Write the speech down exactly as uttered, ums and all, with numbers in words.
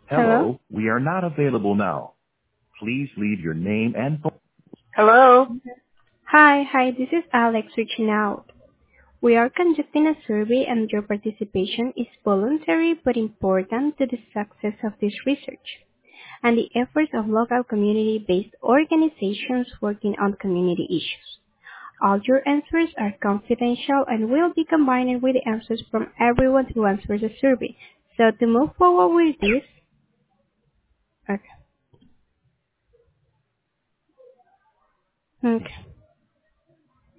Hello? Hello, we are not available now. Please leave your name and phone. Hi, hi, this is Alex reaching out. We are conducting a survey and your participation is voluntary but important to the success of this research and the efforts of local community-based organizations working on community issues. All your answers are confidential and will be combined with the answers from everyone who answers the survey. So to move forward with this, okay. Okay.